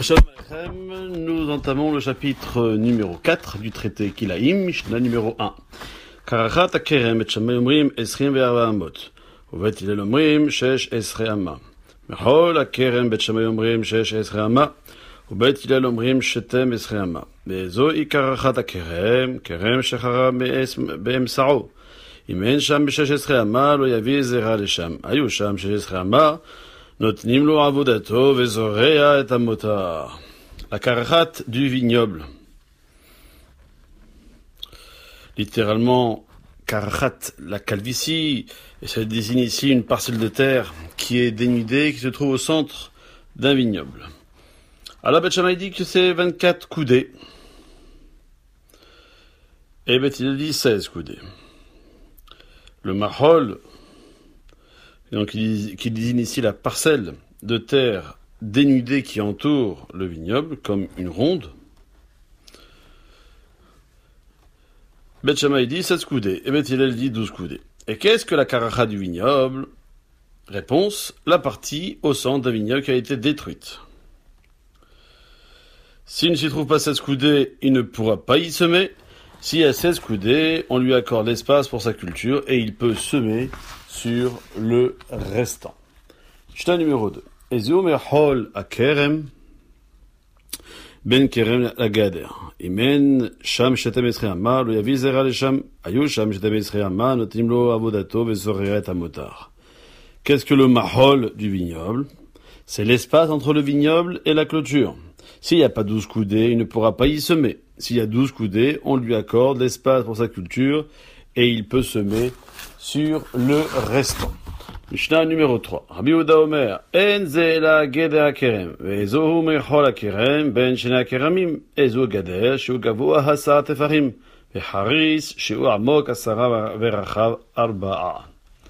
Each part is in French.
Shalom Aleichem, nous entamons le chapitre numéro 4 du traité Kilaim, Mishnah numéro 1. Karachat hakerem et shamay omrim 24 amot, uvet hillel omrim 16 amma. Mechol hakerem bet shamay omrim 16 amma, uvet hillel omrim 12 amma. Vezoi karachat hakerem, kerem shechara באמצעו. אם אין שם ב-16 אמה, לא יביא זרע לשם. היו שם 16 אמה, נותנים לו עבודתו וזורע את המותר. La karachat du vignoble. Littéralement, karachat, la calvitie, et ça désigne ici une parcelle de terre qui est dénudée, qui se trouve au centre d'un vignoble. Alors, Beth Shammai dit que c'est 24 coudées. Et Beth Hillel dit 16 coudées. Le mahol, donc qui désigne ici la parcelle de terre dénudée qui entoure le vignoble, comme une ronde. Beth Shammai dit 16 coudées, et Beth Hillel dit 12 coudées. Et qu'est-ce que la karacha du vignoble? Réponse, la partie au centre d'un vignoble qui a été détruite. S'il ne s'y trouve pas 16 coudées, il ne pourra pas y semer. S'il y a 16 coudées, on lui accorde l'espace pour sa culture et il peut semer sur le restant. Mishnah numéro 2. Ezeu mechol hakerem ben kerem lagader. Imen sham shetem esrei amma lo yavi zera lesham. Ayu sham shetem esrei amma notim lo avodato vezorea et hamotar. Qu'est-ce que le mahol du vignoble? C'est l'espace entre le vignoble et la clôture. S'il n'y a pas 12 coudées, il ne pourra pas y semer. S'il y a 12 coudées, on lui accorde l'espace pour sa culture et il peut semer sur le restant. Mishnah numéro 3. Rabbi Yehuda Omer, En ze la geder hakerem, ve'ezohu mechol hakerem, ben shene hakeramim, ezo gader, shehu gavoa hasar tefarim, ve'haris, shehu amok asara ve'rachav arba'a.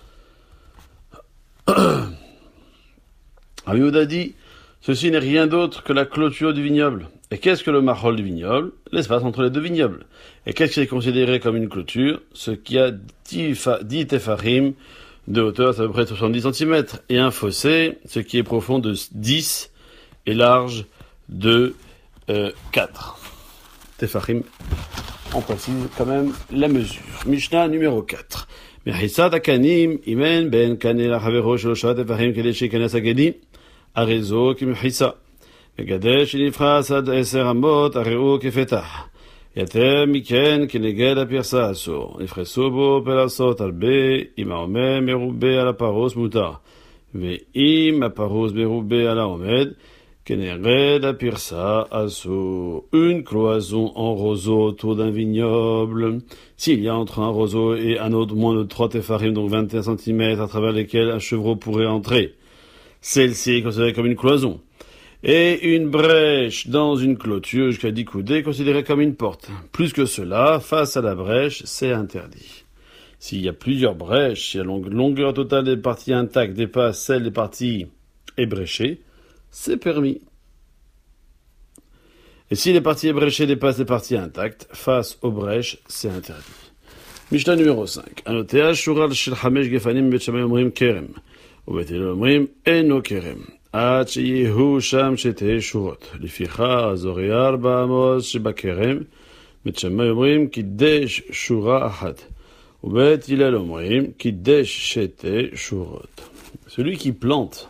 Rabbi Yehuda dit, ceci n'est rien d'autre que la clôture du vignoble. Et qu'est-ce que le mahol du vignoble? L'espace entre les deux vignobles. Et qu'est-ce qui est considéré comme une clôture? Ce qui a 10 tefarim de hauteur, c'est à peu près 70 cm. Et un fossé, ce qui est profond de 10 et large de 4. Tefarim, on précise quand même la mesure. Mishnah numéro 4. Mechissat hakanim, imen ben kaneh lachavero shelosha tefarim kedei sheikanes hagedi. Arezo kimchisa. וגדל שנפרס עד 10 אמות, הרי הוא כפתח. יותר מכן כנגד הפרסה אסור. נפרסו בו פרסות הרבה, אם העומד מרובה על הפרוס מותר. ואם הפרוס מרובה על העומד, כנגד הפרסה אסור. Une cloison en roseau autour d'un vignoble. S'il y a entre un roseau et un autre moins de 3 tefarim, donc 21 cm, à travers lesquels un chevreau pourrait entrer, celle-ci est considérée comme une cloison. Et une brèche dans une clôture jusqu'à 10 coudées est considérée comme une porte. Plus que cela, face à la brèche, c'est interdit. S'il y a plusieurs brèches, si la longueur totale des parties intactes dépasse celle des parties ébréchées, c'est permis. Et si les parties ébréchées dépassent les parties intactes, face aux brèches, c'est interdit. Mishnah numéro 5. Anotea shural shel chamesh gefanim bet Shammai omrim kerem, ubet hillel omrim eno kerem. עד שיהיו שם 2 שורות. לפיכך זורע 4 אמות שבכרם, בית שמאי אומרים קידש שורה אחת, ובית הלל אומרים קידש 2 שורות. Celui qui plante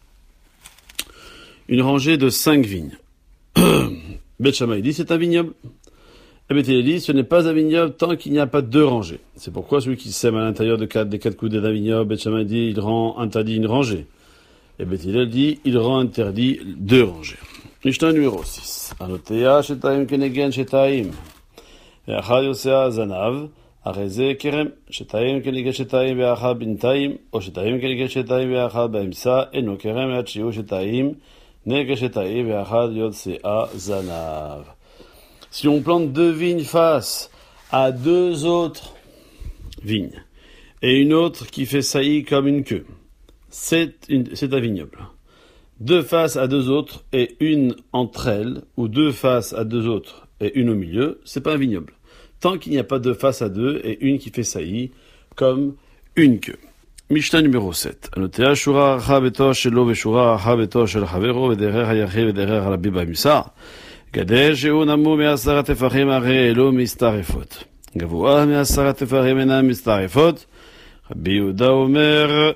une rangée de 5 vignes. Beth Shammai dit c'est un vignoble. Et Beth Hillel dit ce n'est pas un vignoble tant qu'il n'y a pas 2 rangées. C'est pourquoi celui qui sème à l'intérieur des 4 coudées d'un vignoble, Beth Shammai dit il rend interdit une rangée. Et Beth Hillel dit, il rend interdit 2 rangées. Mishnah numéro 6. Anotea shetaim kenegen shetaim. Ve'achad yosea zanav. Areze kerem. Shetaim kenegen shetaim ve'achad bintaim. O shetaim kenegen shetaim ve'achad ba'imsa. Eno kerem ve'at shiu shetaim. Nege shetaim ve'achad yosea zanav. Si on plante 2 vignes face à 2 autres vignes, et une autre qui fait saillie comme une queue, c'est un vignoble. 2 faces à 2 autres et une entre elles, ou 2 faces à 2 autres et une au milieu, c'est pas un vignoble. Tant qu'il n'y a pas 2 faces à 2 et une qui fait saillie comme une queue. Mishnah numéro 7. Anotea shura archa beto shelo veshura archa beto shel chavero vederer hayachir vederer halabi b'misar. Gadeh shehu namu me'asara tefachim are elo mistarefot. Gavua me'asara tefachim enam mistarefot. Rabbi Yehuda omer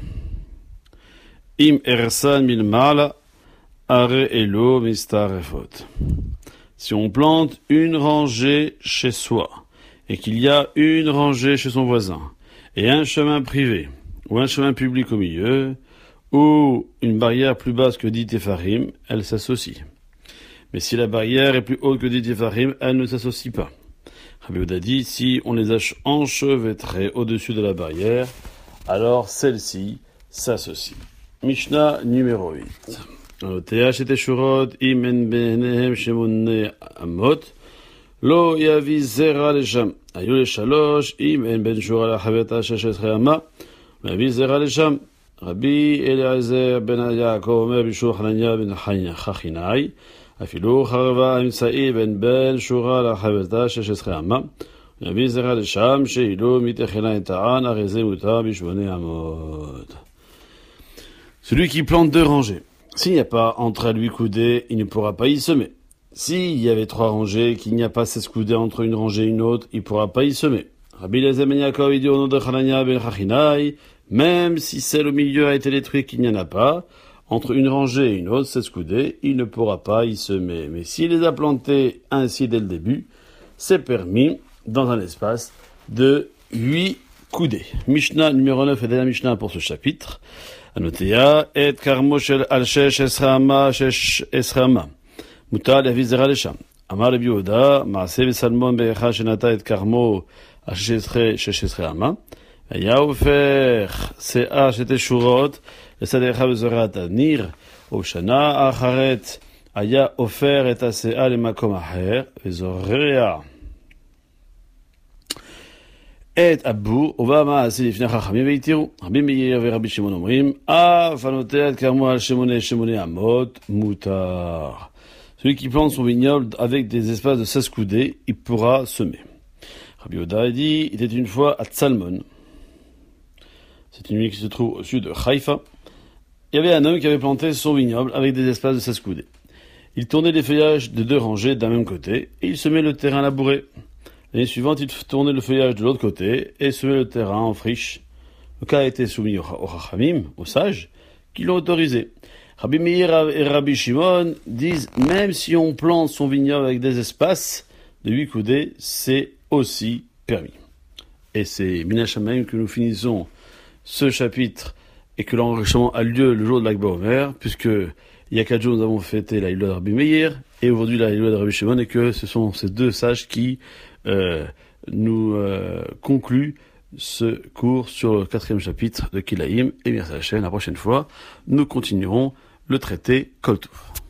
im ersan milmala are elo mistarefot. Si on plante une rangée chez soi et qu'il y a une rangée chez son voisin et un chemin privé ou un chemin public au milieu ou une barrière plus basse que 10 tefarim, elle s'associe. Mais si la barrière est plus haute que 10 tefarim, elle ne s'associe pas. Rabbi Yehuda dit, si on les a enchevêtrées au-dessus de la barrière, alors celle-ci s'associe. Mishnah numéro 8. TH et Shurot, Imen Benehem Shemone Amot, Lo Yavi Zera Lesham, Ayul Shalosh, Imen Ben Shura la Haveta Sheshet Reama, Yavi Zera Lesham, Rabbi Eliezer Ben Yaakov Omer Bishur Hanania Ben Chachinai, Afilu Charva Imsa'i Ben Shura la Haveta Sheshet Reama, Yavi Zera Lesham, Sheilu Mitechela Etaan, Areze Muta Bishone Amot. Celui qui plante 2 rangées. S'il n'y a pas entre elles 8 coudées, il ne pourra pas y semer. S'il y avait 3 rangées, qu'il n'y a pas 16 coudées entre une rangée et une autre, il ne pourra pas y semer. Rabbi Eliezer ben Yaakov dit au nom de Hanania ben Chachinai, même si celle au milieu a été détruite qu'il n'y en a pas, entre une rangée et une autre, 16 coudées, il ne pourra pas y semer. Mais s'il les a plantées ainsi dès le début, c'est permis dans un espace de 8 coudées. Mishnah numéro 9 est la Mishnah pour ce chapitre. Anotea et karmo shel al shesh esrama shesh esrama mutar yavi zera lesham amar Rabbi Yehuda maaseh v'salmon be'echa shenata et karmo al shesh esrama היה הופך שאה שתי שורות לצד אחד וזורע תניר, ובשנה האחרת היה הופך את השאה למקום אחר וזורע את הבור, ובא מעשי לפני חכמים והתירו. רבי מאיר ורבי שמעון אומרים, אף הנוטע את כרמו על שמונה אמות, מותר. Celui qui plante son vignoble avec des espaces de 16 coudées, il pourra semer. Rabbi Yehuda dit, il était une fois à Tzalmon. C'est une ville qui se trouve au sud de Haïfa. Il y avait un homme qui avait planté son vignoble avec des espaces de 16 coudées. Il tournait les feuillages de 2 rangées d'un même côté et il semait le terrain labouré. L'année suivante, il tournait le feuillage de l'autre côté et semait le terrain en friche. Le cas a été soumis aux Chachamim, aux sages, qui l'ont autorisé. Rabbi Meir et Rabbi Shimon disent, même si on plante son vignoble avec des espaces de 8 coudées, c'est aussi permis. Et c'est Min HaShamayim que nous finissons ce chapitre et que l'enregistrement a lieu le jour de l'Akba Omer, puisque il y a 4 jours nous avons fêté la Hila de Rabbi Meir et aujourd'hui la Hila de Rabbi Shimon, et que ce sont ces 2 sages qui nous concluent ce cours sur le 4e chapitre de Kilaïm. Et merci à la chaîne, la prochaine fois, nous continuerons le traité Kol Tov.